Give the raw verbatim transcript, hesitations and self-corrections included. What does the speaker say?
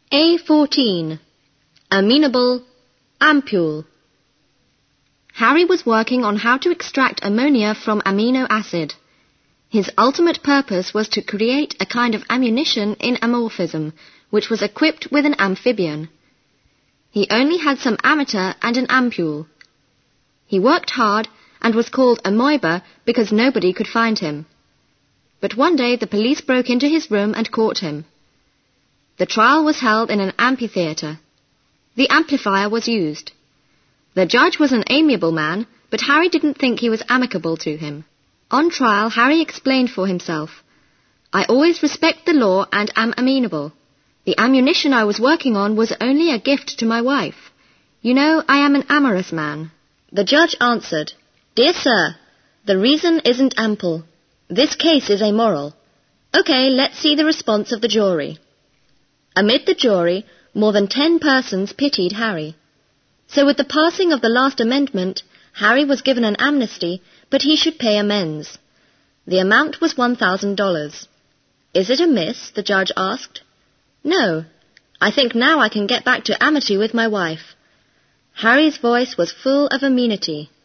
A fourteen. Amenable ampule. Harry was working on how to extract ammonia from amino acid. His ultimate purpose was to create a kind of ammunition in amorphism, which was equipped with an amphibian. He only had some ammeter and an ampule. He worked hard and was called Amoeba because nobody could find him. But one day the police broke into his room and caught him. The trial was held in an amphitheatre. The amplifier was used. The judge was an amiable man, but Harry didn't think he was amicable to him. On trial, Harry explained for himself, "I always respect the law and am amenable. The ammunition I was working on was only a gift to my wife. You know, I am an amorous man." The judge answered, "Dear sir, the reason isn't ample. This case is amoral. Okay, let's see the response of the jury." Amid the jury, more than ten persons pitied Harry. So with the passing of the last amendment, Harry was given an amnesty, but he should pay amends. The amount was one thousand dollars. "Is it amiss?" the judge asked. "No. I think now I can get back to amity with my wife." Harry's voice was full of amenity.